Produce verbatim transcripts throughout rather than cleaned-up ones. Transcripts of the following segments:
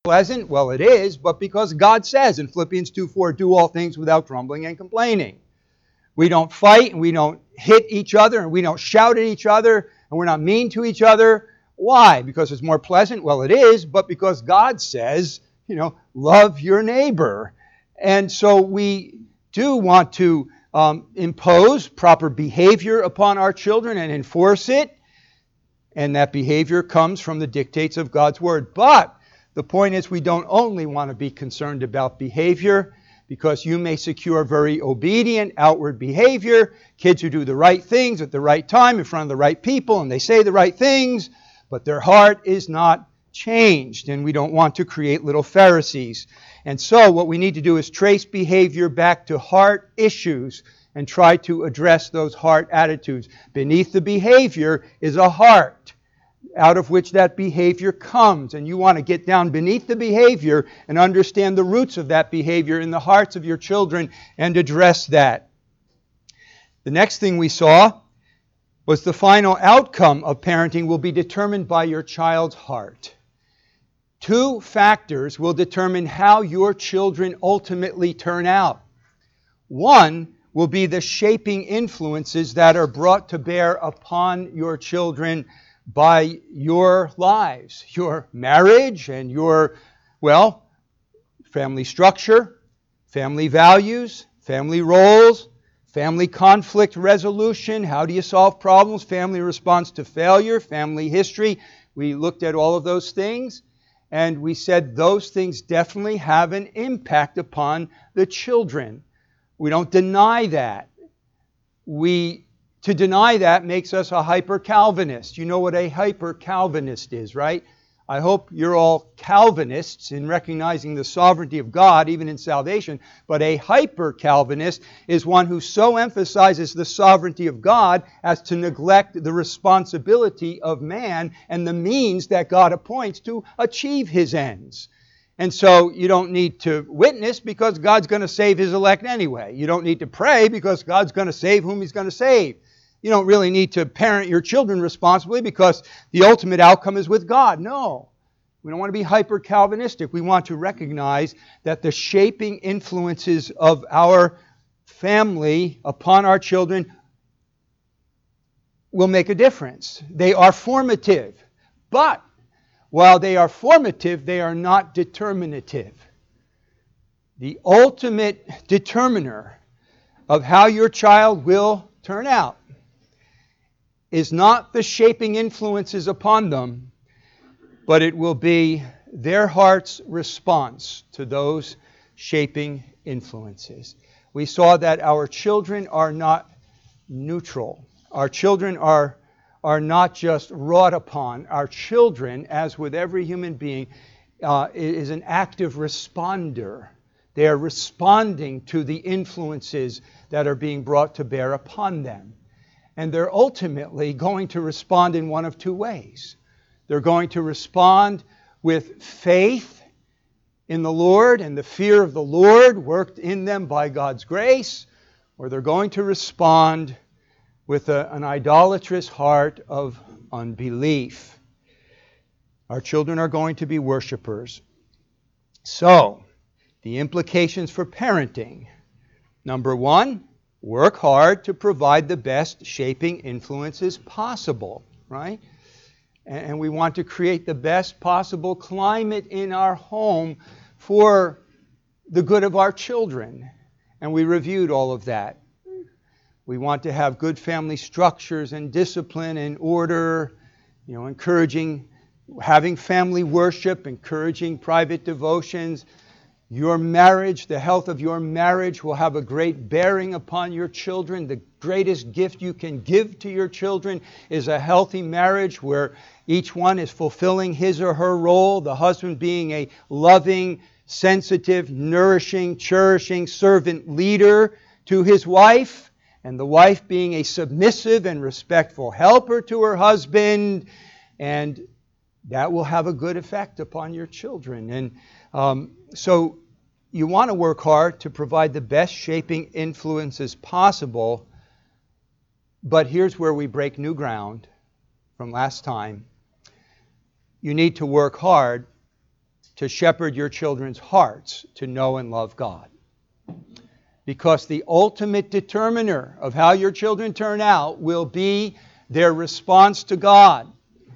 pleasant? Well, it is, but because God says in Philippians two four, do all things without grumbling and complaining. We don't fight, and we don't hit each other, and we don't shout at each other, and we're not mean to each other. Why? Because it's more pleasant? Well, it is, but because God says, you know, love your neighbor. And so we do want to um, impose proper behavior upon our children and enforce it. And that behavior comes from the dictates of God's Word. But the point is, we don't only want to be concerned about behavior, because you may secure very obedient outward behavior, kids who do the right things at the right time in front of the right people, and they say the right things, but their heart is not changed, and we don't want to create little Pharisees. And so what we need to do is trace behavior back to heart issues and try to address those heart attitudes. Beneath the behavior is a heart, out of which that behavior comes. And you want to get down beneath the behavior and understand the roots of that behavior in the hearts of your children and address that. The next thing we saw was the final outcome of parenting will be determined by your child's heart. Two factors will determine how your children ultimately turn out. One will be the shaping influences that are brought to bear upon your children by your lives, your marriage and your, well, family structure, family values, family roles, family conflict resolution, how do you solve problems, family response to failure, family history. We looked at all of those things, and we said those things definitely have an impact upon the children. We don't deny that. We, to deny that makes us a hyper-Calvinist. You know what a hyper-Calvinist is, right? I hope you're all Calvinists in recognizing the sovereignty of God, even in salvation. But a hyper-Calvinist is one who so emphasizes the sovereignty of God as to neglect the responsibility of man and the means that God appoints to achieve His ends. And so you don't need to witness because God's going to save His elect anyway. You don't need to pray because God's going to save whom He's going to save. You don't really need to parent your children responsibly because the ultimate outcome is with God. No. We don't want to be hyper-Calvinistic. We want to recognize that the shaping influences of our family upon our children will make a difference. They are formative. But while they are formative, they are not determinative. The ultimate determiner of how your child will turn out is not the shaping influences upon them, but it will be their heart's response to those shaping influences. We saw that our children are not neutral. Our children are, are not just wrought upon. Our children, as with every human being, uh, is an active responder. They are responding to the influences that are being brought to bear upon them. And they're ultimately going to respond in one of two ways. They're going to respond with faith in the Lord and the fear of the Lord worked in them by God's grace, or they're going to respond with a, an idolatrous heart of unbelief. Our children are going to be worshipers. So, the implications for parenting. Number one, work hard to provide the best shaping influences possible, right? And we want to create the best possible climate in our home for the good of our children. And we reviewed all of that. We want to have good family structures and discipline and order, you know, encouraging, having family worship, encouraging private devotions. Your marriage, the health of your marriage will have a great bearing upon your children. The greatest gift you can give to your children is a healthy marriage where each one is fulfilling his or her role, the husband being a loving, sensitive, nourishing, cherishing servant leader to his wife, and the wife being a submissive and respectful helper to her husband, and that will have a good effect upon your children. And um, so you want to work hard to provide the best shaping influences possible, but here's where we break new ground from last time. You need to work hard to shepherd your children's hearts to know and love God. Because the ultimate determiner of how your children turn out will be their response to God.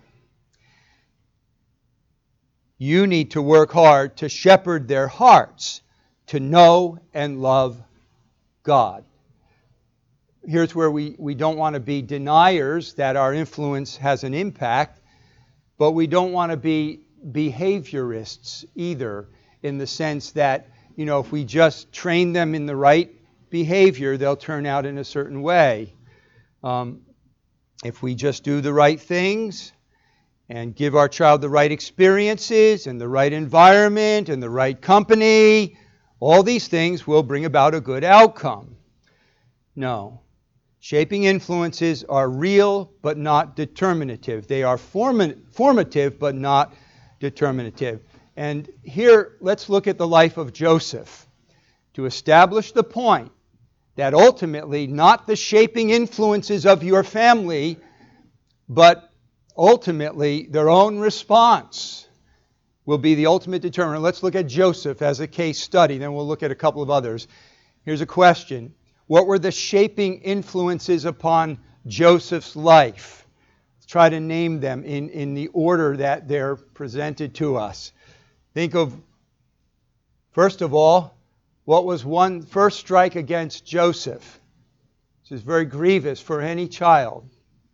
You need to work hard to shepherd their hearts to know and love God. Here's where we, we don't want to be deniers that our influence has an impact, but we don't want to be behaviorists either, in the sense that, you know, if we just train them in the right behavior, they'll turn out in a certain way. Um, if we just do the right things and give our child the right experiences and the right environment and the right company, all these things will bring about a good outcome. No. Shaping influences are real but not determinative. They are form- formative but not determinative. And here, let's look at the life of Joseph to establish the point that ultimately not the shaping influences of your family, but ultimately their own response will be the ultimate determinant. Let's look at Joseph as a case study, then we'll look at a couple of others. Here's a question. What were the shaping influences upon Joseph's life? Let's try to name them in, in the order that they're presented to us. Think of, first of all, what was one first strike against Joseph? This is very grievous for any child.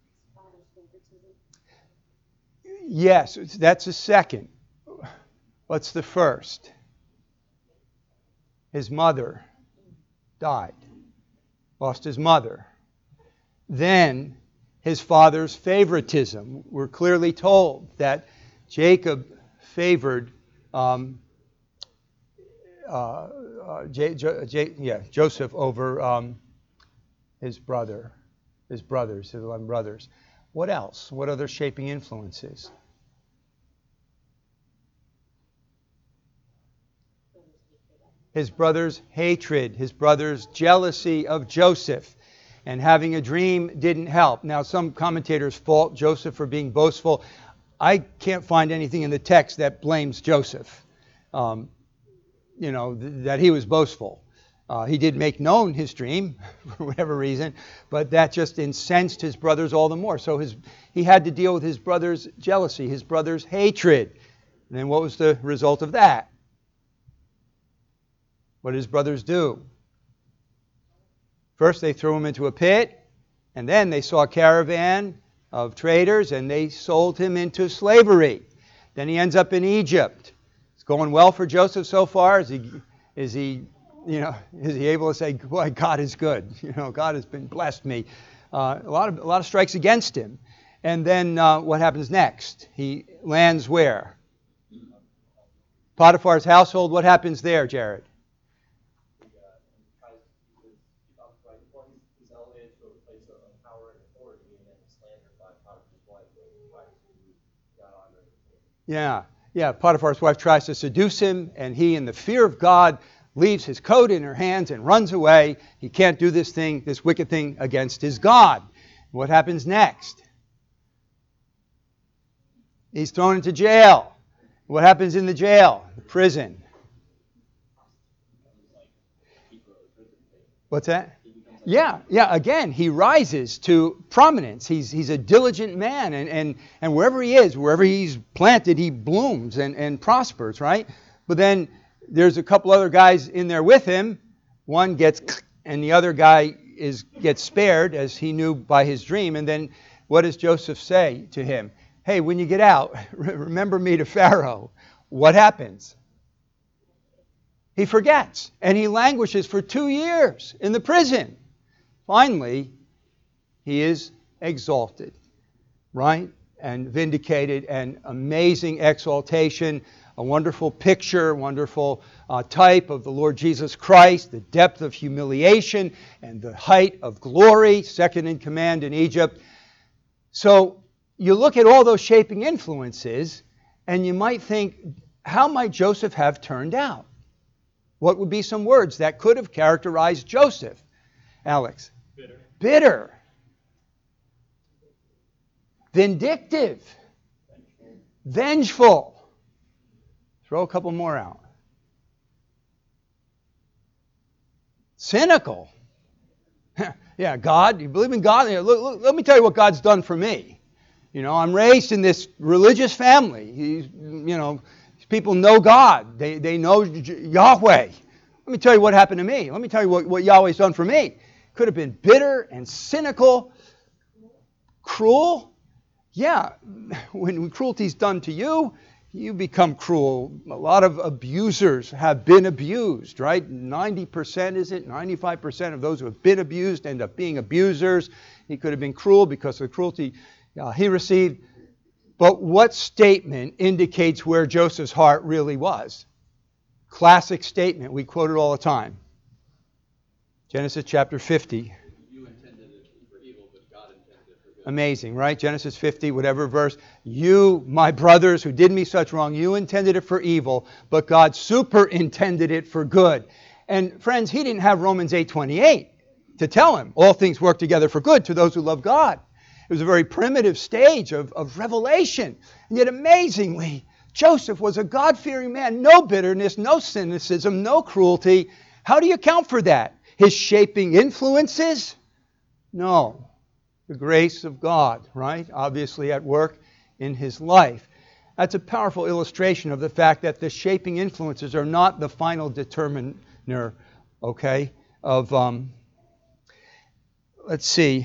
Yes, that's the second. What's the first? His mother died. Lost his mother. Then his father's favoritism. We're clearly told that Jacob favored um, uh, uh, J, J, J, yeah, Joseph over um, his brother, his brothers, his eleven brothers. What else? What other shaping influences? His brother's hatred, his brother's jealousy of Joseph, and having a dream didn't help. Now, some commentators fault Joseph for being boastful. I can't find anything in the text that blames Joseph, um, you know, th- that he was boastful. Uh, he did make known his dream, for whatever reason, but that just incensed his brothers all the more. So his, he had to deal with his brother's jealousy, his brother's hatred. And then what was the result of that? What did his brothers do? First, they threw him into a pit, and then they saw a caravan of traders, and they sold him into slavery. Then he ends up in Egypt. It's going well for Joseph so far. Is he, is he, you know, is he able to say, "Boy, God is good. You know, God has been blessed me." Uh, a lot of a lot of strikes against him. And then uh, what happens next? He lands where? Potiphar's household. What happens there, Jared? Yeah, yeah. Potiphar's wife tries to seduce him, and he, in the fear of God, leaves his coat in her hands and runs away. He can't do this thing, this wicked thing against his God. What happens next? He's thrown into jail. What happens in the jail? The prison. What's that? Yeah, yeah, again, he rises to prominence. He's he's a diligent man, and, and, and wherever he is, wherever he's planted, he blooms and, and prospers, right? But then there's a couple other guys in there with him. One gets, and the other guy is gets spared, as he knew by his dream. And then what does Joseph say to him? Hey, when you get out, remember me to Pharaoh. What happens? He forgets, and he languishes for two years in the prison. Finally, he is exalted, right? And vindicated, and amazing exaltation, a wonderful picture, wonderful uh, type of the Lord Jesus Christ, the depth of humiliation and the height of glory, second in command in Egypt. So you look at all those shaping influences, and you might think, how might Joseph have turned out? What would be some words that could have characterized Joseph? Alex? Bitter. Bitter. Vindictive. Vengeful. Vengeful. Throw a couple more out. Cynical. Yeah, God, you believe in God? Look, look, let me tell you what God's done for me. You know, I'm raised in this religious family. He's, you know, people know God. They, they know Yahweh. Let me tell you what happened to me. Let me tell you what, what Yahweh's done for me. Could have been bitter and cynical, cruel. Yeah, when cruelty's done to you, you become cruel. A lot of abusers have been abused, right? ninety percent, is it? ninety-five percent of those who have been abused end up being abusers. He could have been cruel because of the cruelty uh, he received. But what statement indicates where Joseph's heart really was? Classic statement. We quote it all the time. Genesis chapter fifty. You intended it for evil, but God intended it for good. Amazing, right? Genesis fifty, whatever verse. You, my brothers who did me such wrong, you intended it for evil, but God superintended it for good. And friends, he didn't have Romans eight twenty-eight to tell him all things work together for good to those who love God. It was a very primitive stage of, of revelation. And yet amazingly, Joseph was a God-fearing man. No bitterness, no cynicism, no cruelty. How do you account for that? His shaping influences? No. The grace of God, right? Obviously at work in his life. That's a powerful illustration of the fact that the shaping influences are not the final determiner, okay, of, um, let's see.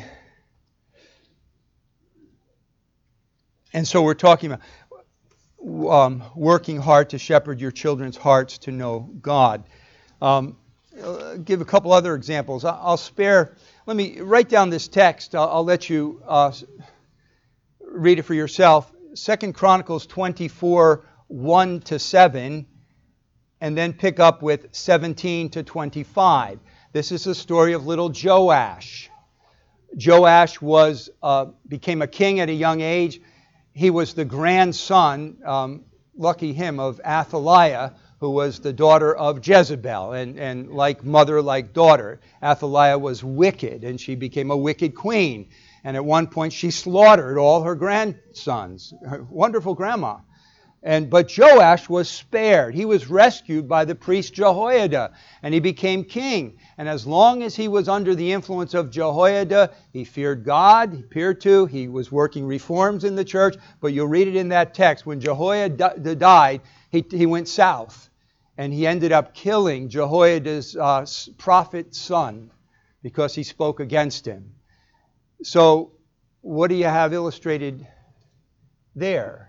And so we're talking about um, working hard to shepherd your children's hearts to know God. Um, I'll give a couple other examples. I'll spare, let me write down this text. I'll, I'll let you uh, read it for yourself. Second Chronicles twenty-four, one to seven, and then pick up with seventeen to twenty-five. This is the story of little Joash. Joash was uh, became a king at a young age. He was the grandson, um, lucky him, of Athaliah, who was the daughter of Jezebel, and, and like mother, like daughter. Athaliah was wicked, and she became a wicked queen. And at one point, she slaughtered all her grandsons. Her wonderful grandma. And but Joash was spared. He was rescued by the priest Jehoiada, and he became king. And as long as he was under the influence of Jehoiada, he feared God, he appeared to, he was working reforms in the church. But you'll read it in that text. When Jehoiada died, he, he went south, and he ended up killing Jehoiada's uh, prophet son because he spoke against him. So what do you have illustrated there?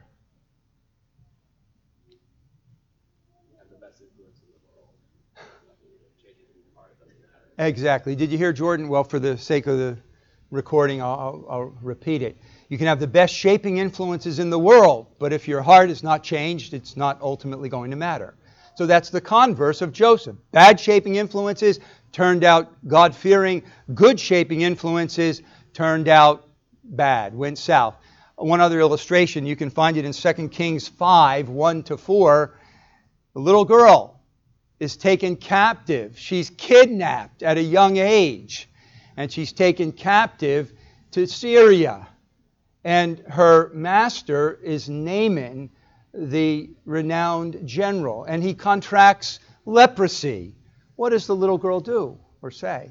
Exactly. Did you hear Jordan? Well, for the sake of the recording, I'll, I'll, I'll repeat it. You can have the best shaping influences in the world, but if your heart is not changed, it's not ultimately going to matter. So that's the converse of Joseph. Bad shaping influences turned out God-fearing. Good shaping influences turned out bad, went south. One other illustration, you can find it in Second Kings five, one to four. The little girl is taken captive. She's kidnapped at a young age, and she's taken captive to Syria. And her master is Naaman, the renowned general, and he contracts leprosy. What does the little girl do or say?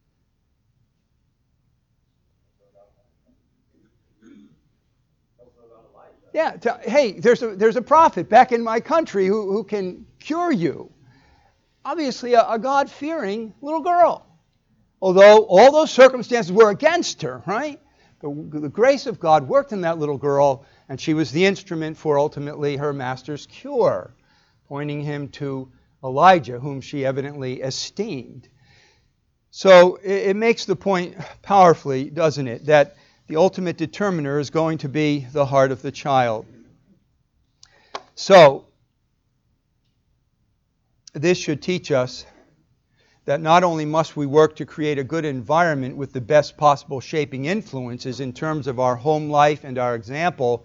Yeah, t- hey, there's a, there's a prophet back in my country who, who can cure you. Obviously a, a God-fearing little girl. Although all those circumstances were against her, right? The, the grace of God worked in that little girl, and she was the instrument for ultimately her master's cure, pointing him to Elijah, whom she evidently esteemed. So it, it makes the point powerfully, doesn't it, that the ultimate determiner is going to be the heart of the child. So this should teach us that not only must we work to create a good environment with the best possible shaping influences in terms of our home life and our example,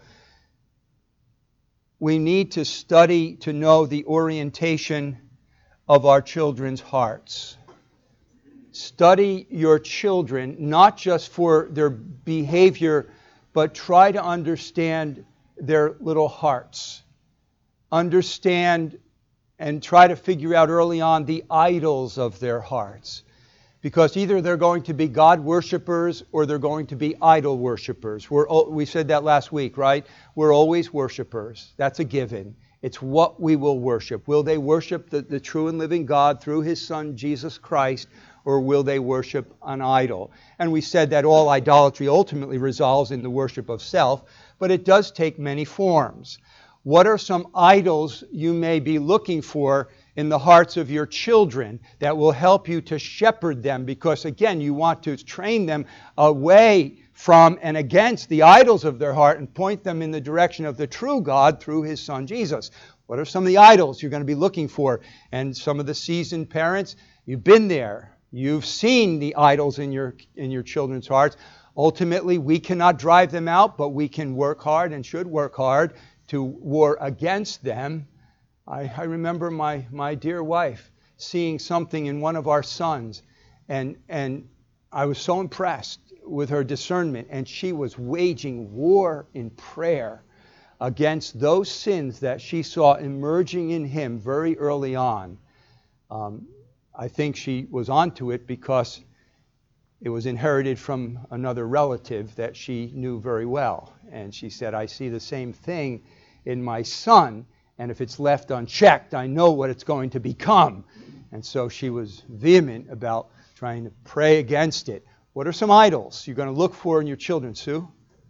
we need to study to know the orientation of our children's hearts. Study your children, not just for their behavior, but try to understand their little hearts. understand and try to figure out early on the idols of their hearts. Because either they're going to be God worshipers or they're going to be idol worshipers. We're, we said that last week, right? We're always worshipers. That's a given. It's what we will worship. Will they worship the, the true and living God through His Son, Jesus Christ, or will they worship an idol? And we said that all idolatry ultimately resolves in the worship of self, but it does take many forms. What are some idols you may be looking for in the hearts of your children that will help you to shepherd them? Because again, you want to train them away from and against the idols of their heart and point them in the direction of the true God through His Son Jesus. What are some of the idols you're going to be looking for? And some of the seasoned parents, you've been there. You've seen the idols in your in your children's hearts. Ultimately, we cannot drive them out, but we can work hard and should work hard to war against them. I, I remember my, my dear wife seeing something in one of our sons, and and I was so impressed with her discernment, and she was waging war in prayer against those sins that she saw emerging in him very early on. Um, I think she was onto it because it was inherited from another relative that she knew very well. And she said, I see the same thing in my son, and if it's left unchecked, I know what it's going to become. And so she was vehement about trying to pray against it. What are some idols you're going to look for in your children, Sue?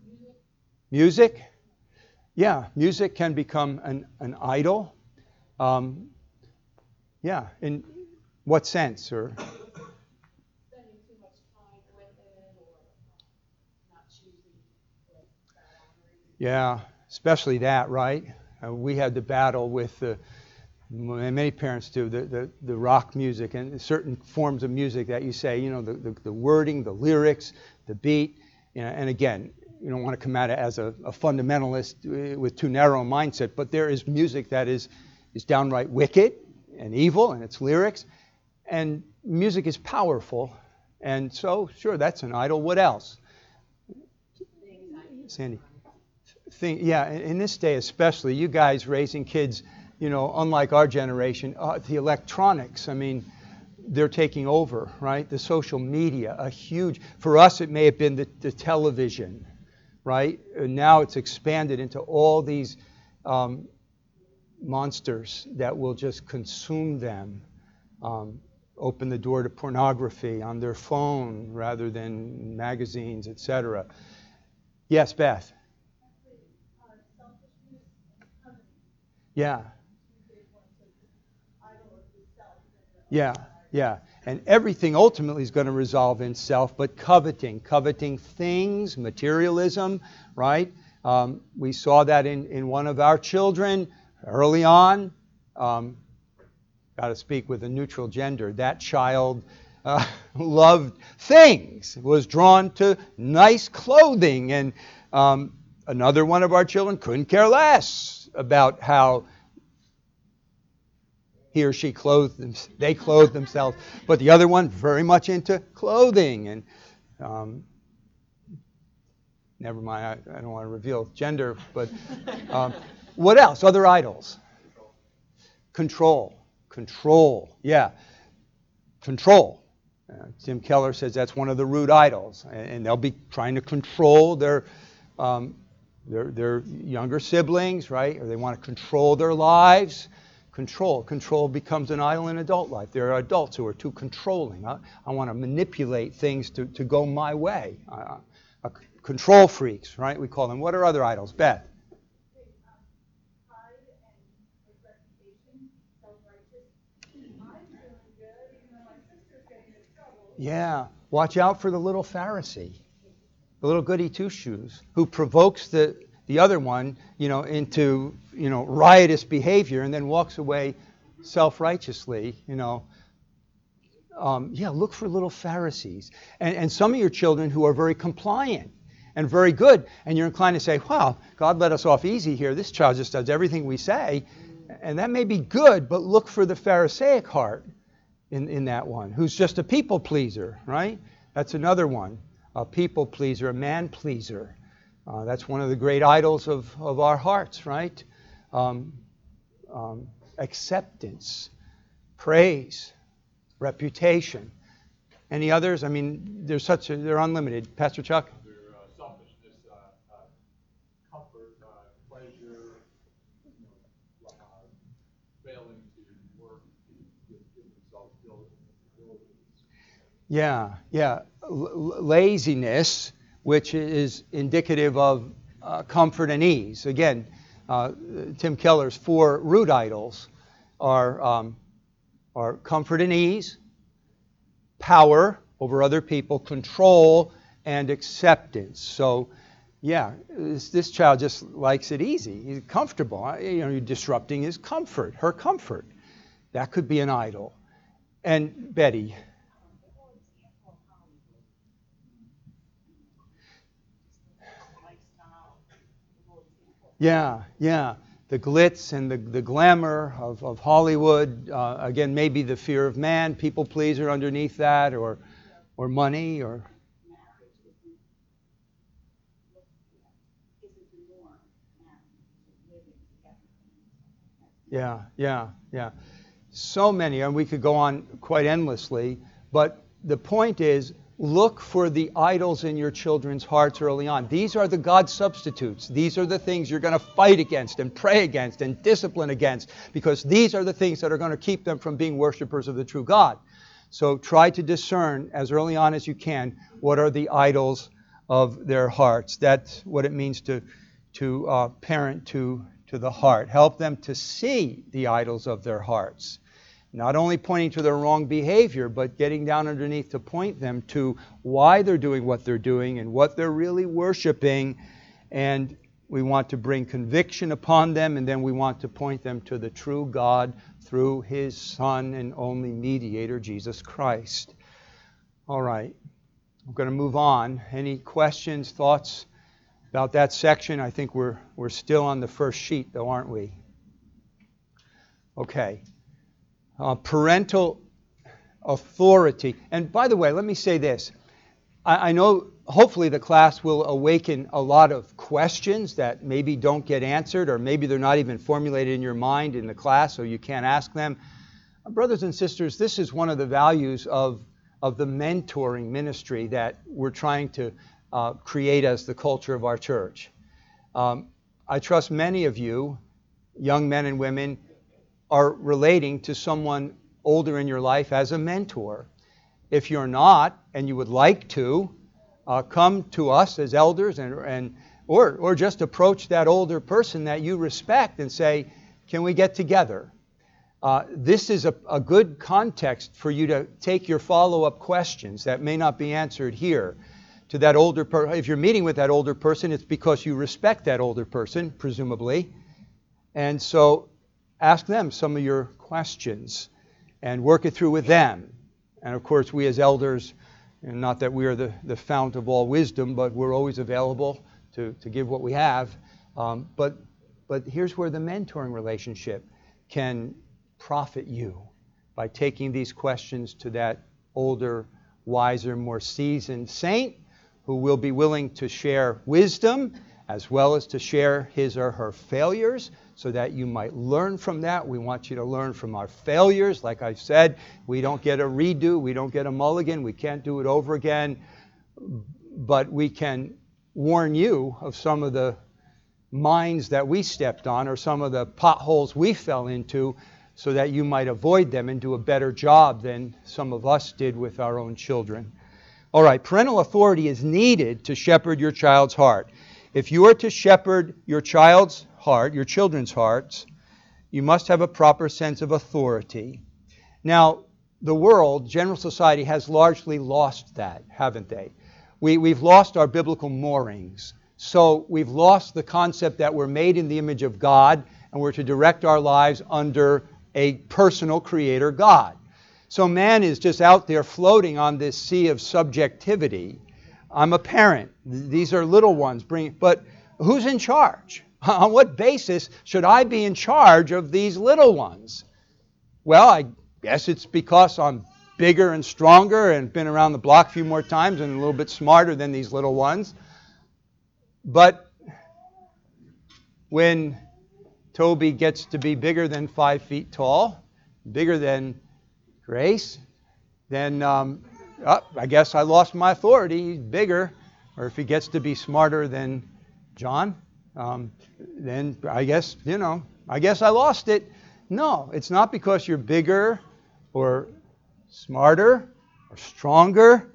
Music? Yeah, music can become an, an idol. Um, yeah, in what sense? Or Spending too much time with it, or not choosing like that honoring. Yeah, especially that, right? Uh, we had the battle with the, many parents do, the, the, the rock music and certain forms of music that you say, you know, the, the, the wording, the lyrics, the beat. You know, and again, you don't want to come at it as a, a fundamentalist with too narrow a mindset, but there is music that is, is downright wicked and evil in its lyrics. And music is powerful. And so, sure, that's an idol. What else? Sandy. Thing, yeah, in this day especially, you guys raising kids, you know, unlike our generation, uh, the electronics, I mean, they're taking over, right? The social media, a huge, for us it may have been the, the television, right? And now it's expanded into all these um, monsters that will just consume them, um, open the door to pornography on their phone rather than magazines, et cetera. Yes, Beth? Yeah. Yeah, yeah. And everything ultimately is going to resolve in self, but coveting, coveting things, materialism, right? Um, we saw that in, in one of our children early on. Um, got to speak with a neutral gender. That child uh, loved things, was drawn to nice clothing. And um, another one of our children couldn't care less about how he or she clothed them, they clothed themselves. But the other one, very much into clothing. And um, never mind, I, I don't want to reveal gender. But um, what else? Other idols? Control. Control. Yeah. Control. Uh, Tim Keller says that's one of the root idols. And, and they'll be trying to control their, um, their, their younger siblings, right? Or they want to control their lives. Control. Control becomes an idol in adult life. There are adults who are too controlling. I, I want to manipulate things to, to go my way. Uh, uh, control freaks, right? We call them. What are other idols? Beth? Pride and reputation, self-righteous. I'm feeling good, even though my sister's getting in trouble. Yeah. Watch out for the little Pharisee, the little goody two-shoes, who provokes the the other one, you know, into, you know, riotous behavior and then walks away self-righteously, you know. Um, yeah, look for little Pharisees. And, and some of your children who are very compliant and very good, and you're inclined to say, wow, God let us off easy here. This child just does everything we say. And that may be good, but look for the Pharisaic heart in, in that one, who's just a people pleaser, right? That's another one, a people pleaser, a man pleaser. Uh, that's one of the great idols of, of our hearts, right? Um, um, acceptance, praise, reputation. Any others? I mean, there's such a, they're unlimited. Pastor Chuck? Their uh, selfishness, uh, uh, comfort, uh, pleasure, you know, uh, failing to work, to give, give themselves diligence. Yeah, yeah. L- laziness, which is indicative of uh, comfort and ease. Again, uh, Tim Keller's four root idols are, um, are comfort and ease, power over other people, control, and acceptance. So, yeah, this, this child just likes it easy. He's comfortable. You know, you're disrupting his comfort, her comfort. That could be an idol. And Betty. Yeah, yeah. The glitz and the, the glamour of, of Hollywood. Uh, again, maybe the fear of man, people pleaser underneath that, or or money, or yeah, yeah, yeah. So many, and we could go on quite endlessly. But the point is, look for the idols in your children's hearts early on. These are the God substitutes. These are the things you're going to fight against and pray against and discipline against, because these are the things that are going to keep them from being worshipers of the true God. So try to discern as early on as you can what are the idols of their hearts. That's what it means to to uh, parent to to the heart. Help them to see the idols of their hearts. Not only pointing to their wrong behavior, but getting down underneath to point them to why they're doing what they're doing and what they're really worshiping. And we want to bring conviction upon them, and then we want to point them to the true God through His Son and only mediator, Jesus Christ. All right. I'm going to move on. Any questions, thoughts about that section? I think we're we're still on the first sheet, though, aren't we? Okay. Uh, parental authority. And by the way, let me say this. I, I know hopefully the class will awaken a lot of questions that maybe don't get answered, or maybe they're not even formulated in your mind in the class, so you can't ask them. Uh, brothers and sisters, this is one of the values of, of the mentoring ministry that we're trying to uh, create as the culture of our church. Um, I trust many of you, young men and women, are relating to someone older in your life as a mentor. If you're not, and you would like to, uh, come to us as elders, and, and or or just approach that older person that you respect and say, can we get together? Uh, this is a, a good context for you to take your follow-up questions that may not be answered here to that older person. If you're meeting with that older person, it's because you respect that older person, presumably. And so ask them some of your questions and work it through with them. And of course, we as elders, and not that we are the, the fount of all wisdom, but we're always available to, to give what we have. Um, but, but here's where the mentoring relationship can profit you by taking these questions to that older, wiser, more seasoned saint who will be willing to share wisdom as well as to share his or her failures, so that you might learn from that. We want you to learn from our failures. Like I've said, we don't get a redo, we don't get a mulligan, we can't do it over again, but we can warn you of some of the mines that we stepped on or some of the potholes we fell into, so that you might avoid them and do a better job than some of us did with our own children. All right, parental authority is needed to shepherd your child's heart. If you are to shepherd your child's heart, your children's hearts, you must have a proper sense of authority. Now, the world, general society, has largely lost that, haven't they? We, we've lost our biblical moorings. So we've lost the concept that we're made in the image of God and we're to direct our lives under a personal creator God. So man is just out there floating on this sea of subjectivity. I'm a parent. These are little ones. Bring, but who's in charge? On what basis should I be in charge of these little ones? Well, I guess it's because I'm bigger and stronger and been around the block a few more times and a little bit smarter than these little ones. But when Toby gets to be bigger than five feet tall, bigger than Grace, then um, oh, I guess I lost my authority. He's bigger. Or if he gets to be smarter than John, um, then I guess, you know, I guess I lost it. No, it's not because you're bigger or smarter or stronger.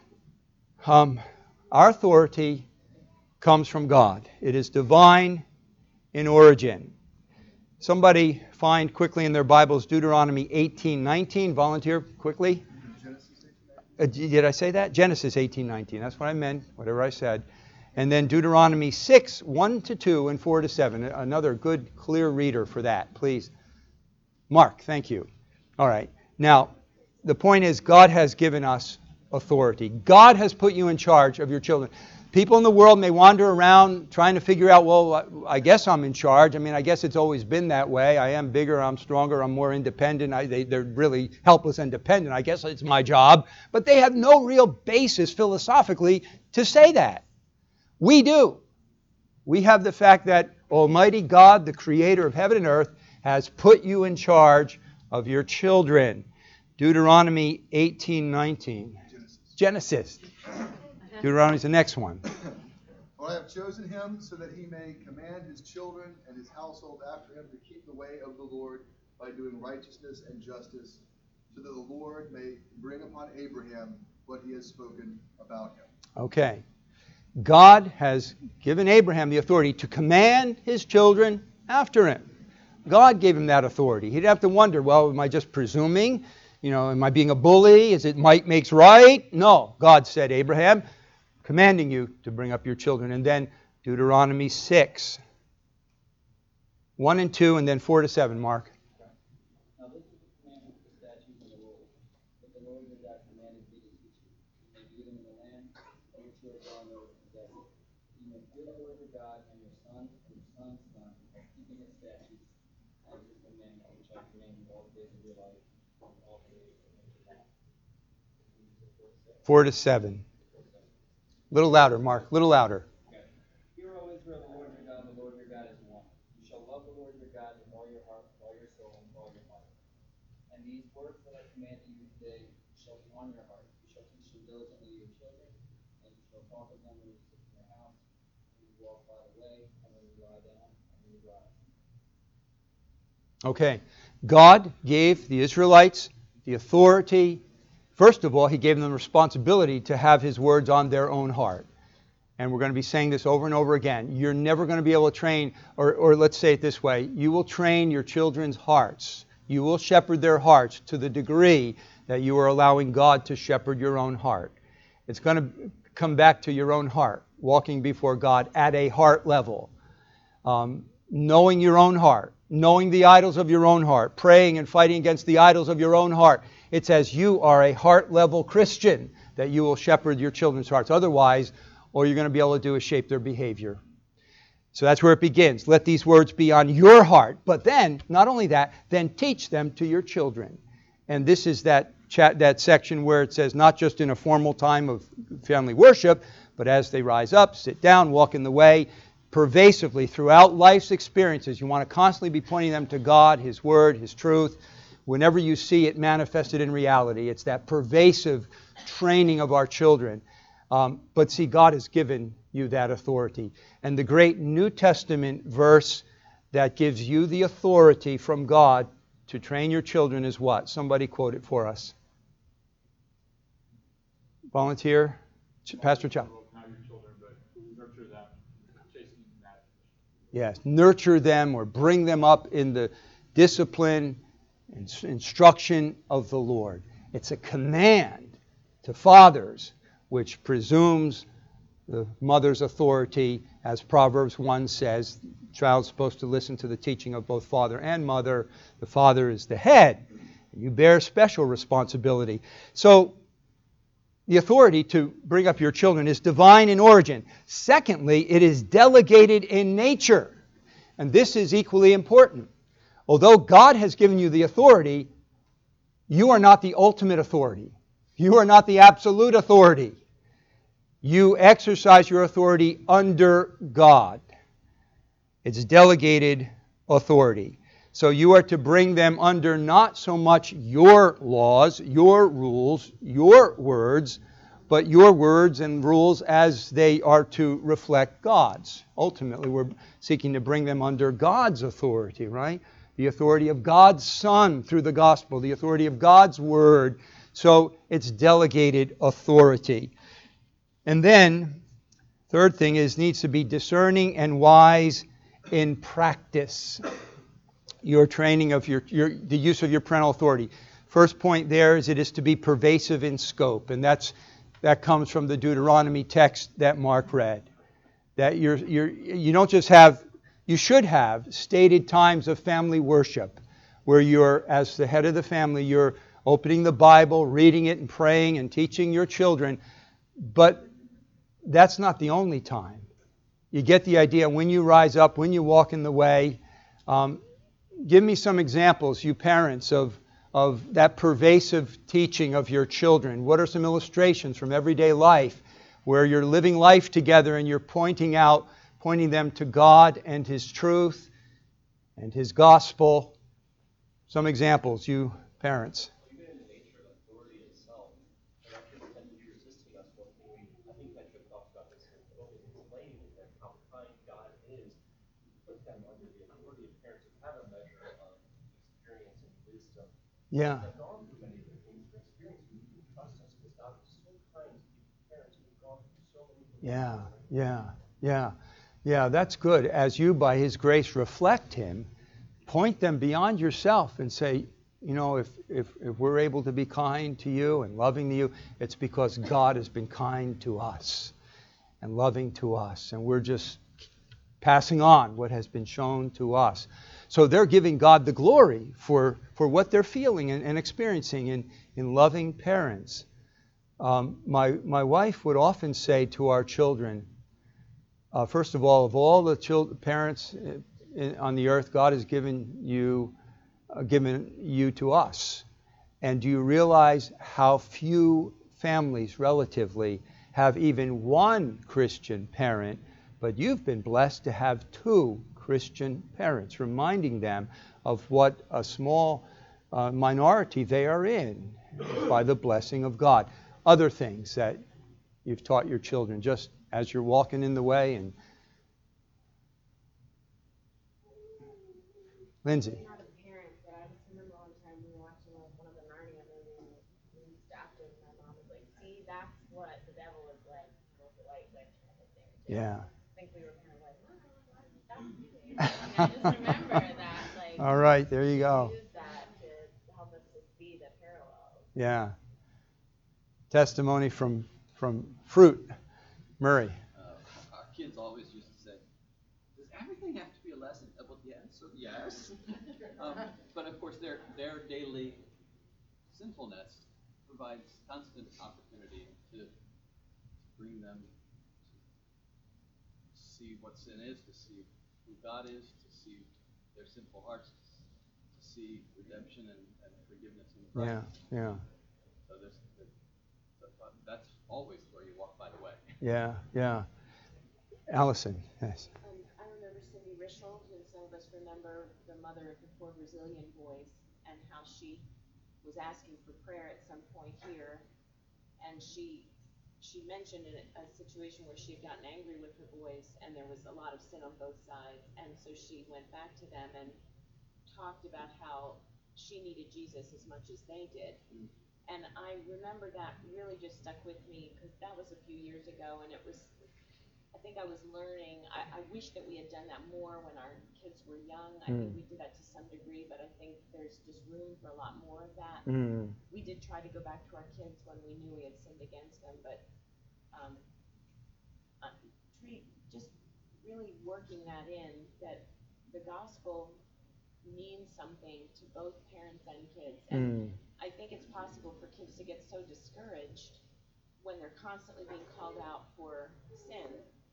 Um, our authority comes from God. It is divine in origin. Somebody find quickly in their Bibles Deuteronomy eighteen nineteen. Volunteer quickly. Uh, did I say that? Genesis eighteen nineteen. That's what I meant, whatever I said. And then Deuteronomy six, one to two and four to seven. Another good, clear reader for that, please. Mark, thank you. All right. Now, the point is God has given us authority. God has put you in charge of your children. People in the world may wander around trying to figure out, well, I guess I'm in charge. I mean, I guess it's always been that way. I am bigger, I'm stronger, I'm more independent. I, they, they're really helpless and dependent. I guess it's my job. But they have no real basis philosophically to say that. We do. We have the fact that Almighty God, the creator of heaven and earth, has put you in charge of your children. Deuteronomy eighteen nineteen. Genesis. Genesis. Deuteronomy is the next one. For I have chosen him so that he may command his children and his household after him to keep the way of the Lord by doing righteousness and justice, so that the Lord may bring upon Abraham what he has spoken about him. Okay. God has given Abraham the authority to command his children after him. God gave him that authority. He'd have to wonder, well, am I just presuming? You know, am I being a bully? Is it might makes right? No. God said, Abraham, commanding you to bring up your children. And then Deuteronomy six, one and two, and then four to seven, Mark. Now this is the commandment, the statutes, and the rules that the Lord your God commanded thee to teach you. You may do them in the land which you are going over to possess it. You may fear the Lord your God, and your son and your son's son, by keeping his statutes and his commandments, which I command you all the days of your life, and all the days of your life. Four to seven. Little louder, Mark. Little louder. Okay. Hear, O Israel, the Lord your God, the Lord your God is one. You shall love the Lord your God with all your heart, with all your soul, and with all your might. And these words that I command you today shall be on your heart. You shall teach them diligently to your children, and you shall talk of them when you sit in your house, when you walk by the way, and when you lie down, and when you rise. Okay. God gave the Israelites the authority. First of all, he gave them the responsibility to have his words on their own heart. And we're going to be saying this over and over again. You're never going to be able to train, or, or let's say it this way, you will train your children's hearts. You will shepherd their hearts to the degree that you are allowing God to shepherd your own heart. It's going to come back to your own heart, walking before God at a heart level. Um, knowing your own heart, knowing the idols of your own heart, praying and fighting against the idols of your own heart. It's as you are a heart-level Christian that you will shepherd your children's hearts. Otherwise, all you're going to be able to do is shape their behavior. So that's where it begins. Let these words be on your heart. But then, not only that, then teach them to your children. And this is that chat, that section where it says not just in a formal time of family worship, but as they rise up, sit down, walk in the way, pervasively throughout life's experiences. You want to constantly be pointing them to God, His Word, His truth. Whenever you see it manifested in reality, it's that pervasive training of our children. Um, but see, God has given you that authority. And the great New Testament verse that gives you the authority from God to train your children is what? Somebody quote it for us. Volunteer? Pastor Chuck. Not your children, but nurture them, chastening that. Yes, nurture them or bring them up in the discipline and instruction of the Lord. It's a command to fathers, which presumes the mother's authority. As Proverbs one says, the child's supposed to listen to the teaching of both father and mother. The father is the head. You bear special responsibility. So, the authority to bring up your children is divine in origin. Secondly, it is delegated in nature. And this is equally important. Although God has given you the authority, you are not the ultimate authority. You are not the absolute authority. You exercise your authority under God. It's delegated authority. So you are to bring them under not so much your laws, your rules, your words, but your words and rules as they are to reflect God's. Ultimately, we're seeking to bring them under God's authority, right? The authority of God's Son through the gospel, the authority of God's Word. So it's delegated authority. And then, third thing is needs to be discerning and wise in practice. Your training of your, your the use of your parental authority. First point there is it is to be pervasive in scope, and that's that comes from the Deuteronomy text that Mark read. That you're you're you don't just have you should have stated times of family worship where you're, as the head of the family, you're opening the Bible, reading it and praying and teaching your children, but that's not the only time. You get the idea. When you rise up, when you walk in the way, um, give me some examples, you parents, of, of that pervasive teaching of your children. What are some illustrations from everyday life where you're living life together and you're pointing out, pointing them to God and His truth and His gospel? Some examples, you parents. Even in the nature of authority itself, and our kids tend to be resisting us when we, I think Patrick talked about this in the book, is explaining to them how kind God is. Put them under the authority of parents who have a measure of experience and wisdom. Yeah. They've gone through many of the things we're experiencing. You can trust us because God is so kind to parents who've gone through so many things. Yeah, yeah, yeah. Yeah, that's good. As you, by His grace, reflect Him, point them beyond yourself and say, you know, if, if, if we're able to be kind to you and loving to you, it's because God has been kind to us and loving to us. And we're just passing on what has been shown to us. So they're giving God the glory for, for what they're feeling and, and experiencing in, in loving parents. Um, my, my wife would often say to our children, uh, first of all, of all the children, parents in, on the earth, God has given you, uh, given you to us. And do you realize how few families relatively have even one Christian parent, but you've been blessed to have two Christian parents, reminding them of what a small uh, minority they are in by the blessing of God. Other things that you've taught your children just as you're walking in the way. And Lindsay. I'm not a parent, but I just remember one time we were watching like one of the Narnia movies and we stopped and my mom was like, see, that's what the devil is like, with the white witch kind of thing. Yeah. I think we were kind of like, Mom, why is that doing? And I just remember that, like, All right, there you go. use that to help us to see the parallels. Yeah. Testimony from from Fruit. Murray. Uh, our kids always used to say, does everything have to be a lesson? Uh, Well, yes, so yes. um, but of course, their their daily sinfulness provides constant opportunity to bring them to see what sin is, to see who God is, to see their sinful hearts, to see redemption and, and forgiveness in Christ. Yeah, yeah. So there's, there's, that's always where you walk by the way. Yeah, yeah. Allison, yes. Um, I remember Cindy Rischel, who some of us remember, the mother of the four Brazilian boys, and how she was asking for prayer at some point here, and she she mentioned a, a situation where she had gotten angry with her boys, and there was a lot of sin on both sides, and so she went back to them and talked about how she needed Jesus as much as they did. And I remember that really just stuck with me because that was a few years ago, and it was, I think I was learning. I, I wish that we had done that more when our kids were young. I think Mm. we did that to some degree, but I think there's just room for a lot more of that. Mm. We did try to go back to our kids when we knew we had sinned against them, but um, uh, treat, just really working that in, that the gospel means something to both parents and kids. And Mm. I think it's possible for kids to get so discouraged when they're constantly being called out for sin,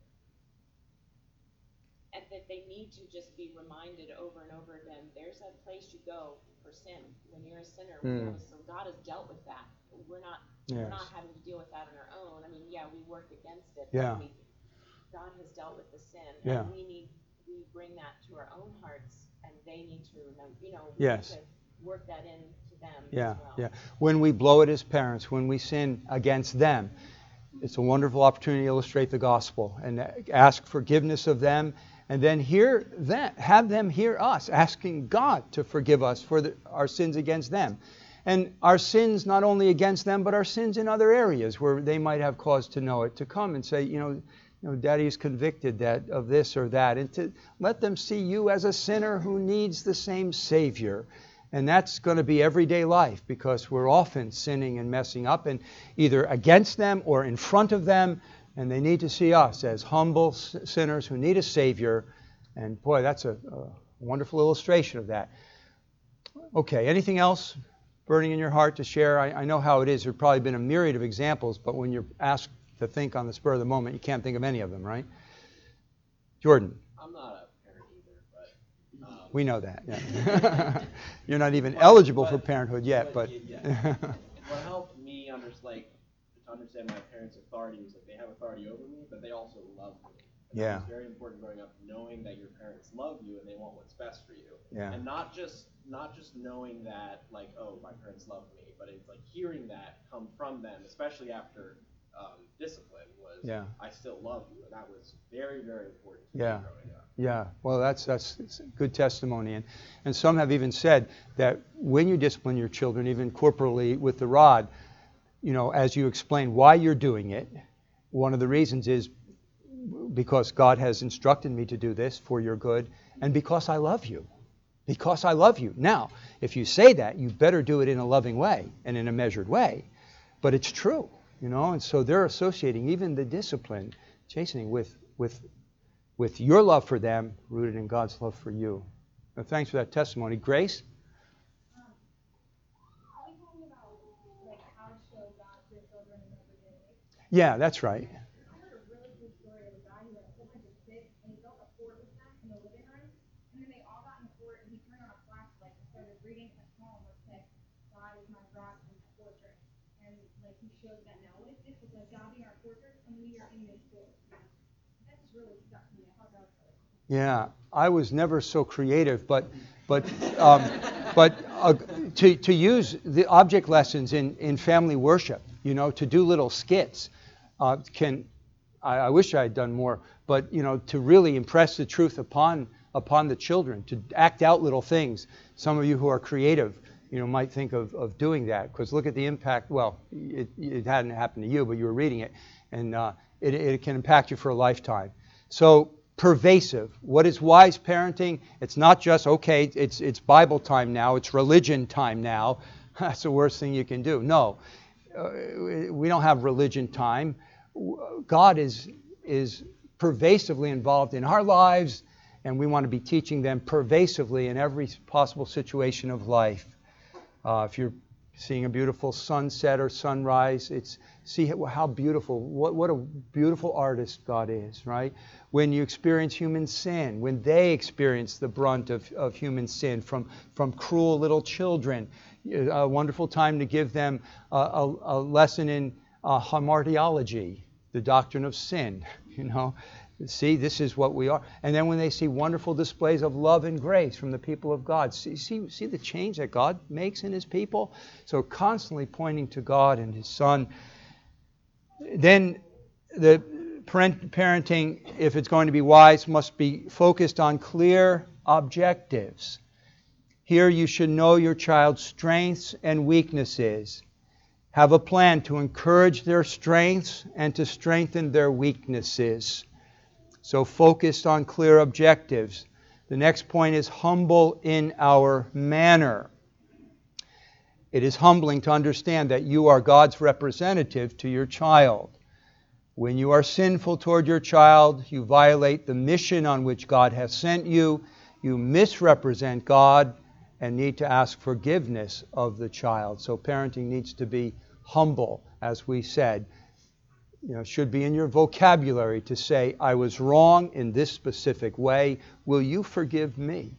and that they need to just be reminded over and over again, there's a place you go for sin. When you're a sinner, we Mm. have a, so God has dealt with that. We're not Yes. we're not having to deal with that on our own. I mean, yeah, we work against it, Yeah. but we, God has dealt with the sin, Yeah. and we need we bring that to our own hearts and they need to remember, you know, Yes. to work that into them Yeah, as well. yeah. When we blow it as parents, when we sin against them, it's a wonderful opportunity to illustrate the gospel and ask forgiveness of them, and then hear them, have them hear us asking God to forgive us for the, our sins against them. And our sins not only against them, but our sins in other areas where they might have cause to know it, to come and say, you know, you know, Daddy is convicted that of this or that, and to let them see you as a sinner who needs the same Savior. And that's going to be everyday life, because we're often sinning and messing up, and either against them or in front of them, and they need to see us as humble sinners who need a Savior. And boy, that's a, a wonderful illustration of that. Okay, anything else burning in your heart to share? I, I know how it is. There have probably been a myriad of examples, but when you're asked to think on the spur of the moment, you can't think of any of them, right? Jordan. I'm not a parent either, but um, we know that. Yeah. You're not even but, eligible but, for parenthood yet, but. but yeah. What helped me under, like, to understand my parents' authority was that they have authority over me, but they also love me. And yeah. It's very important growing up knowing that your parents love you and they want what's best for you. Yeah. And not just not just knowing that, like, oh, my parents love me, but it's like hearing that come from them, especially after um, discipline, was yeah. I still love you, and that was very, very important to yeah. me growing up. Yeah, well, that's that's good testimony, and and some have even said that when you discipline your children, even corporally with the rod, you know, as you explain why you're doing it, one of the reasons is because God has instructed me to do this for your good, and because I love you. Because I love you. Now, if you say that, you better do it in a loving way and in a measured way. But it's true, you know, and so they're associating even the discipline, chastening, with with with your love for them, rooted in God's love for you. Well, thanks for that testimony. Grace? Um, are we talking about, like, how to show God to your children in everyday life? Yeah, that's right. I heard a really cool story of a guy who had a whole bunch of kids, and he built a fort with them in the living room, and then they all got in the fort, and he turned on a flashlight and started reading a poem that said, God is my rock and my fortress. And, like, he showed that now. What if this was like God being our fortress, and we are in this fort? That just really stuck to me. I thought that was really cool. Yeah, I was never so creative, but but um, but uh, to to use the object lessons in, in family worship, you know, to do little skits, uh, can I, I wish I had done more, but you know, to really impress the truth upon upon the children, to act out little things. Some of you who are creative, you know, might think of, of doing that, because look at the impact. Well, it, it hadn't happened to you, but you were reading it, and uh, it, it can impact you for a lifetime. So. Pervasive. What is wise parenting? It's not just, okay, it's it's Bible time now, it's religion time now. That's the worst thing you can do. No, uh, we don't have religion time. God is is pervasively involved in our lives, and we want to be teaching them pervasively in every possible situation of life. Uh, if you're seeing a beautiful sunset or sunrise, it's see how beautiful, what, what a beautiful artist God is, right? When you experience human sin, when they experience the brunt of, of human sin from, from cruel little children, a wonderful time to give them a, a, a lesson in uh, hamartiology, the doctrine of sin, you know. See, this is what we are. And then when they see wonderful displays of love and grace from the people of God, see, see, see the change that God makes in His people? So constantly pointing to God and His Son. Then the parent, parenting, if it's going to be wise, must be focused on clear objectives. Here you should know your child's strengths and weaknesses. Have a plan to encourage their strengths and to strengthen their weaknesses. So focused on clear objectives. The next point is humble in our manner. It is humbling to understand that you are God's representative to your child. When you are sinful toward your child, you violate the mission on which God has sent you. You misrepresent God and need to ask forgiveness of the child. So parenting needs to be humble, as we said. You know, should be in your vocabulary to say, I was wrong in this specific way. Will you forgive me?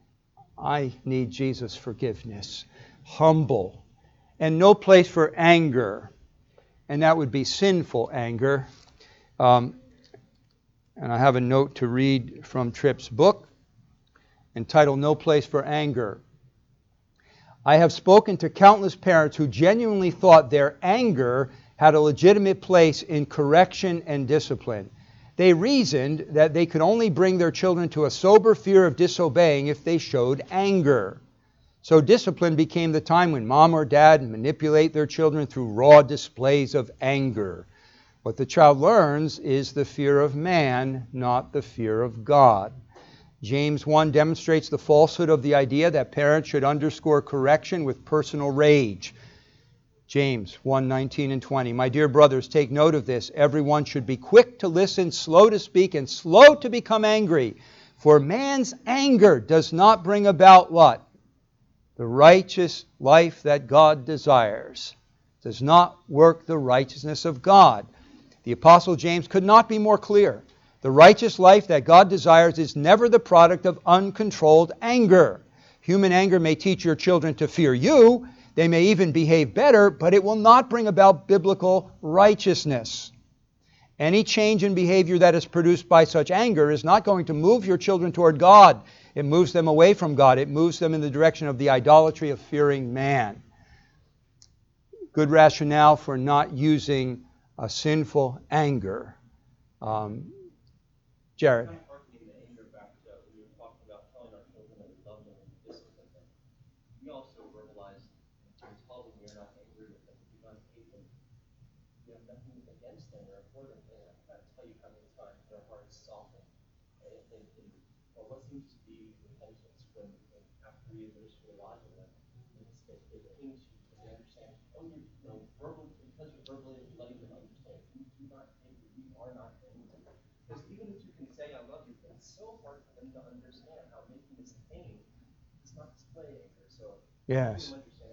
I need Jesus' forgiveness. Humble. And no place for anger. And that would be sinful anger. Um, and I have a note to read from Tripp's book. entitled No Place for Anger. I have spoken to countless parents who genuinely thought their anger had a legitimate place in correction and discipline. They reasoned that they could only bring their children to a sober fear of disobeying if they showed anger. So discipline became the time when mom or dad manipulate their children through raw displays of anger. What the child learns is the fear of man, not the fear of God. James one demonstrates the falsehood of the idea that parents should underscore correction with personal rage. James one, nineteen and twenty. My dear brothers, take note of this. Everyone should be quick to listen, slow to speak, and slow to become angry. For man's anger does not bring about what? The righteous life that God desires. Does not work the righteousness of God. The Apostle James could not be more clear. The righteous life that God desires is never the product of uncontrolled anger. Human anger may teach your children to fear you. They may even behave better, but it will not bring about biblical righteousness. Any change in behavior that is produced by such anger is not going to move your children toward God. It moves them away from God. It moves them in the direction of the idolatry of fearing man. Good rationale for not using a sinful anger. Um, Jared. Yes.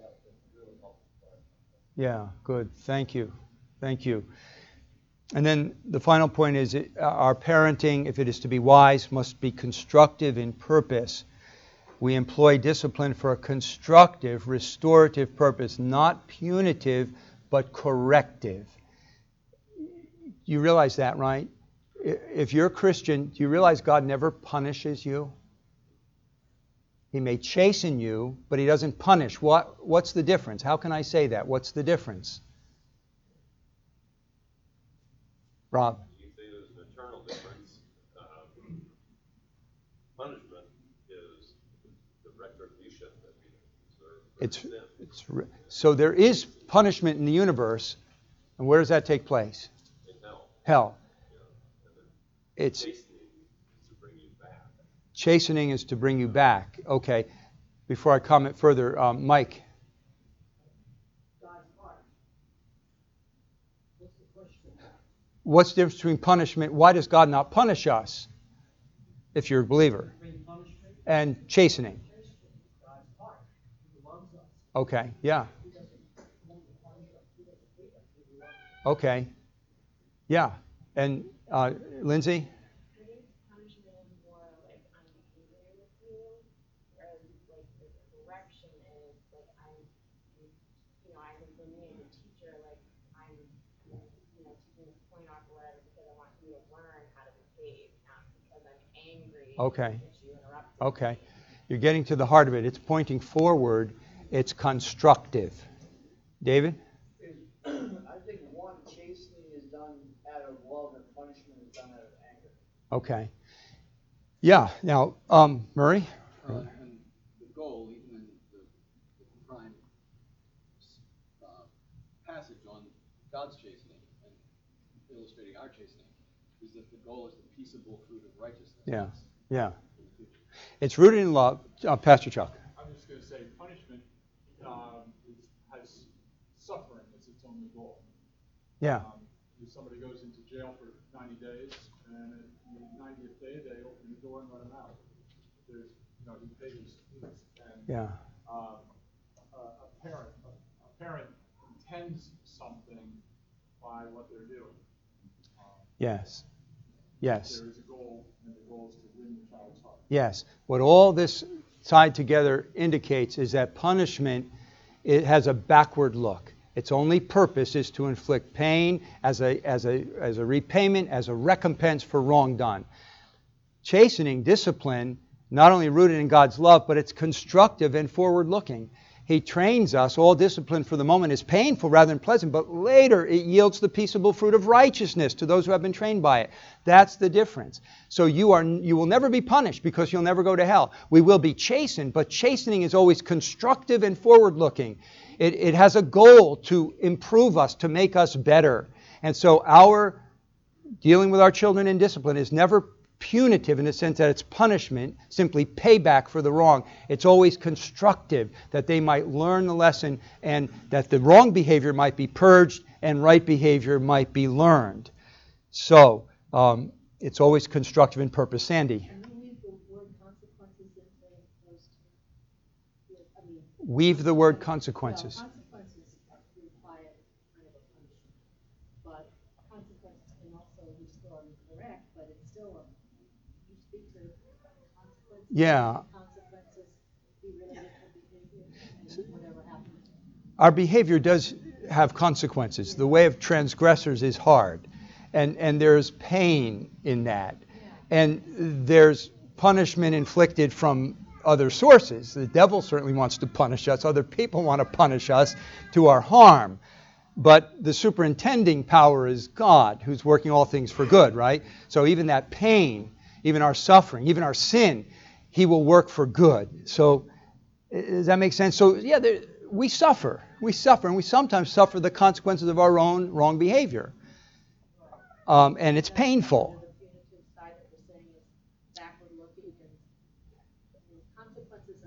Yeah, good. Thank you. Thank you. And then the final point is our parenting, if it is to be wise, must be constructive in purpose. We employ discipline for a constructive, restorative purpose, not punitive, but corrective. You realize that, right? If you're a Christian, do you realize God never punishes you? He may chasten you, but He doesn't punish. What, what's the difference? How can I say that? What's the difference? Rob? You say there's an eternal difference. Um, punishment is the retribution that we deserve. It's, it's, so there is punishment in the universe, and where does that take place? In hell. Hell. Yeah. It's chastening is to bring you back. Chastening is to bring you back. Okay. Before I comment further, um, Mike. What's the difference between punishment? Why does God not punish us if you're a believer? And chastening. Okay, yeah. Okay. Yeah. And uh, Lindsay? Okay. Okay. You're getting to the heart of it. It's pointing forward. It's constructive. David? I think one, chastening is done out of love and punishment is done out of anger. Okay. Yeah. Now, um, Murray? Uh, and the goal, even in the, the prime uh, passage on God's chastening and illustrating our chastening, is that the goal is the peaceable fruit of righteousness. Yeah. Yeah. It's rooted in love. Uh, Pastor Chuck. I'm just going to say punishment um, is, has suffering as its only goal. Yeah. Um, if somebody goes into jail for ninety days, and at the ninetieth day they open the door and let him out. There's, you know, he pays fees. And Yeah. um, a, a parent, a, a parent intends something by what they're doing. Um, Yes. Yes. There is a goal, and the goal is to win the child's heart. Yes. What all this tied together indicates is that punishment, it has a backward look. Its only purpose is to inflict pain as a as a as a repayment, as a recompense for wrong done. Chastening, discipline, not only rooted in God's love, but it's constructive and forward-looking. He trains us. All discipline for the moment is painful rather than pleasant, but later it yields the peaceable fruit of righteousness to those who have been trained by it. That's the difference. So you are you will never be punished because you'll never go to hell. We will be chastened, but chastening is always constructive and forward-looking. It, it has a goal to improve us, to make us better. And so our dealing with our children in discipline is never punitive in the sense that it's punishment, simply payback for the wrong. It's always constructive, that they might learn the lesson and that the wrong behavior might be purged and right behavior might be learned. So um, it's always constructive in purpose. Sandy? Can you leave the word consequences into those two? I mean, Weave the word consequences. Well, consequences imply a kind of a punishment, but consequences can also restore and correct, but it's still a Yeah. Consequences be related to behavior and whatever happens. Our behavior does have consequences. The way of transgressors is hard. And, and there's pain in that. And there's punishment inflicted from other sources. The devil certainly wants to punish us. Other people want to punish us to our harm. But the superintending power is God, who's working all things for good, right? So even that pain, even our suffering, even our sin, He will work for good. So does that make sense? So yeah, there, we suffer. We suffer, and we sometimes suffer the consequences of our own wrong behavior. Um, and it's painful. The punitive side that we're saying is backward looking, and consequences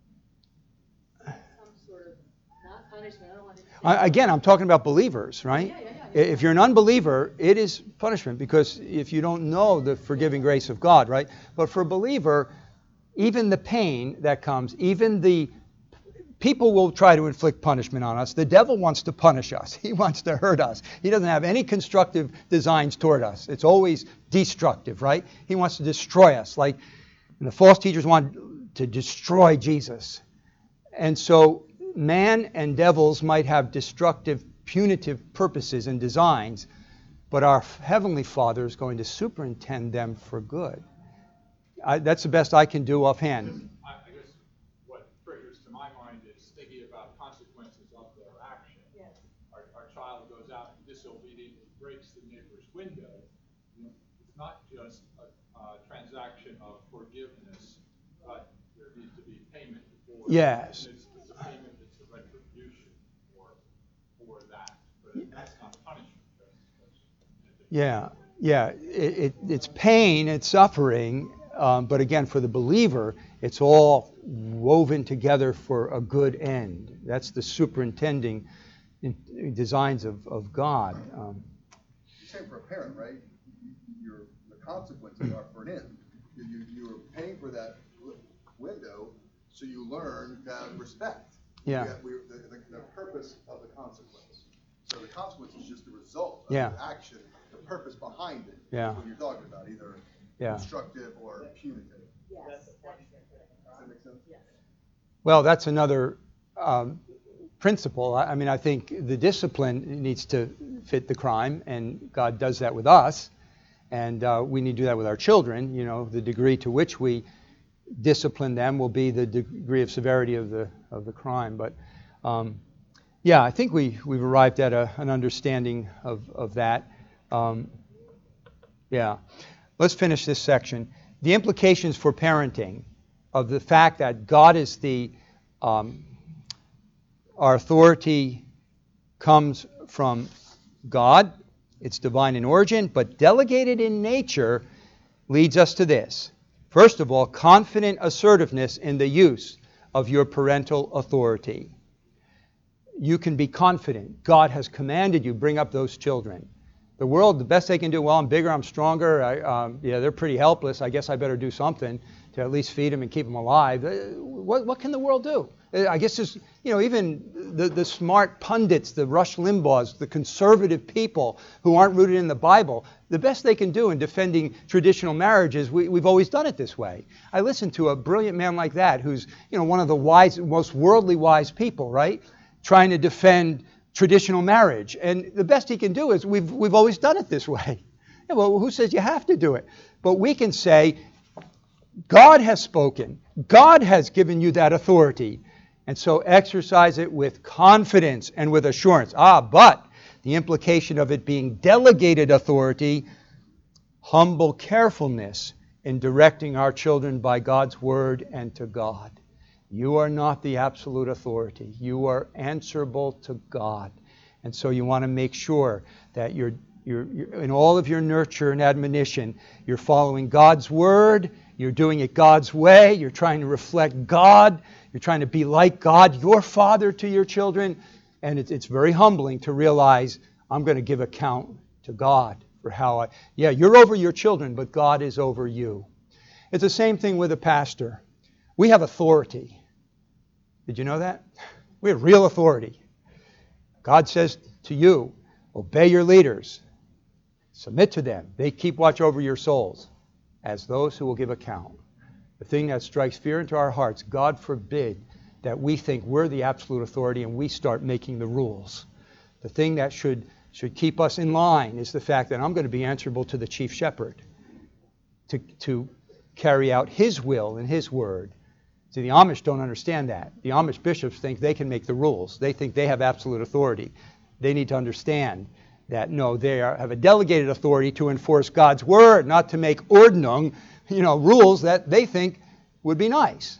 are some sort of not punishment. I don't want to say I, again, I'm talking about believers, right? Yeah, yeah, yeah, yeah. If you're an unbeliever, it is punishment, because if you don't know the forgiving grace of God, right? But for a believer, even the pain that comes, even the people will try to inflict punishment on us. The devil wants to punish us. He wants to hurt us. He doesn't have any constructive designs toward us. It's always destructive, right? He wants to destroy us. Like, and the false teachers want to destroy Jesus. And so man and devils might have destructive, punitive purposes and designs, but our Heavenly Father is going to superintend them for good. I, that's the best I can do offhand. I, I guess what triggers to my mind is thinking about consequences of their action. Yes. Our, our child goes out and disobediently breaks the neighbor's window. You know, it's not just a, a transaction of forgiveness, but there needs to be payment for Yes. it. It's, it's a payment, it's a retribution for, for that. But that's not punishment. That's, that's Yeah, yeah. It, it, it's pain, it's suffering. Um, but again, for the believer, it's all woven together for a good end. That's the superintending in, designs of, of God. Um, Same for a parent, right? Your the consequences are for an end. You, you, you're paying for that w- window, so you learn to have respect. Yeah. We, we, the, the, the purpose of the consequence. So the consequence is just the result of Yeah. the action, the purpose behind it. Yeah. That's what you're talking about, either Yeah. constructive or punitive. yes. Does that make sense? Yes. Well, that's another um, principle. I, I mean, I think the discipline needs to fit the crime, and God does that with us. And uh, we need to do that with our children. You know, the degree to which we discipline them will be the degree of severity of the of the crime. But um, yeah, I think we we've arrived at a, an understanding of of that. Um, yeah, let's finish this section. The implications for parenting of the fact that God is the um, our authority comes from God. It's divine in origin, but delegated in nature leads us to this. First of all, confident assertiveness in the use of your parental authority. You can be confident. God has commanded you, bring up those children. The world, the best they can do, well, I'm bigger, I'm stronger, I, um, yeah, they're pretty helpless. I guess I better do something to at least feed them and keep them alive. Uh, What, what can the world do? Uh, I guess there's, you know, even the, the smart pundits, the Rush Limbaughs, the conservative people who aren't rooted in the Bible, the best they can do in defending traditional marriages, we, we've always done it this way. I listened to a brilliant man like that who's, you know, one of the wise, most worldly wise people, right? Trying to defend traditional marriage. And the best he can do is we've we've always done it this way. Yeah, well, who says you have to do it? But we can say God has spoken. God has given you that authority. And so exercise it with confidence and with assurance. Ah, but the implication of it being delegated authority, humble carefulness in directing our children by God's word and to God. You are not the absolute authority. You are answerable to God. And so you want to make sure that you're, you're, you're in all of your nurture and admonition, you're following God's word, you're doing it God's way, you're trying to reflect God, you're trying to be like God, your Father to your children. And it's, it's very humbling to realize I'm going to give account to God for how I... Yeah, you're over your children, but God is over you. It's the same thing with a pastor. We have authority. Did you know that? We have real authority. God says to you, obey your leaders. Submit to them. They keep watch over your souls as those who will give account. The thing that strikes fear into our hearts, God forbid that we think we're the absolute authority and we start making the rules. The thing that should, should keep us in line is the fact that I'm going to be answerable to the chief shepherd to, to carry out his will and his word. See, the Amish don't understand that. The Amish bishops think they can make the rules. They think they have absolute authority. They need to understand that, no, they are, have a delegated authority to enforce God's word, not to make ordnung, you know, rules that they think would be nice.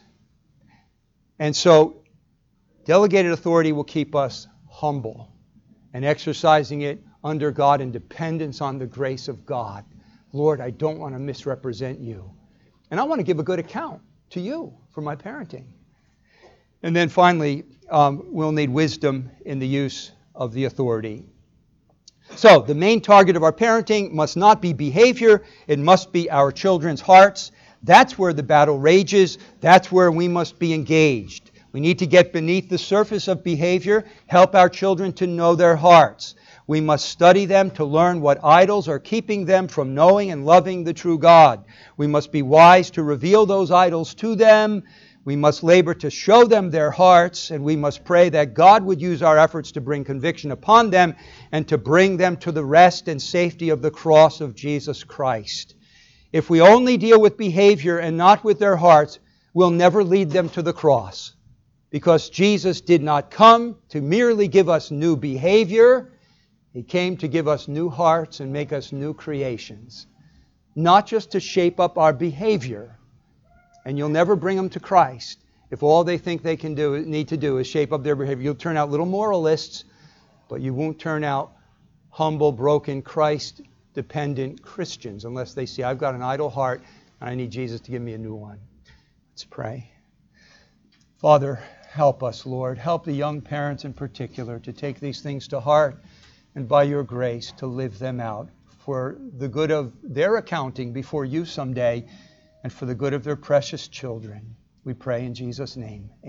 And so, delegated authority will keep us humble and exercising it under God in dependence on the grace of God. Lord, I don't want to misrepresent you. And I want to give a good account to you for my parenting. And then finally, um, we'll need wisdom in the use of the authority. So, the main target of our parenting must not be behavior. It must be our children's hearts. That's where the battle rages. That's where we must be engaged. We need to get beneath the surface of behavior, help our children to know their hearts. We must study them to learn what idols are keeping them from knowing and loving the true God. We must be wise to reveal those idols to them. We must labor to show them their hearts, and we must pray that God would use our efforts to bring conviction upon them and to bring them to the rest and safety of the cross of Jesus Christ. If we only deal with behavior and not with their hearts, we'll never lead them to the cross. Because Jesus did not come to merely give us new behavior. He came to give us new hearts and make us new creations. Not just to shape up our behavior. And you'll never bring them to Christ if all they think they can do, need to do is shape up their behavior. You'll turn out little moralists, but you won't turn out humble, broken, Christ-dependent Christians unless they see, I've got an idle heart and I need Jesus to give me a new one. Let's pray. Father, help us, Lord. Help the young parents in particular to take these things to heart and by your grace to live them out for the good of their accounting before you someday and for the good of their precious children. We pray in Jesus' name.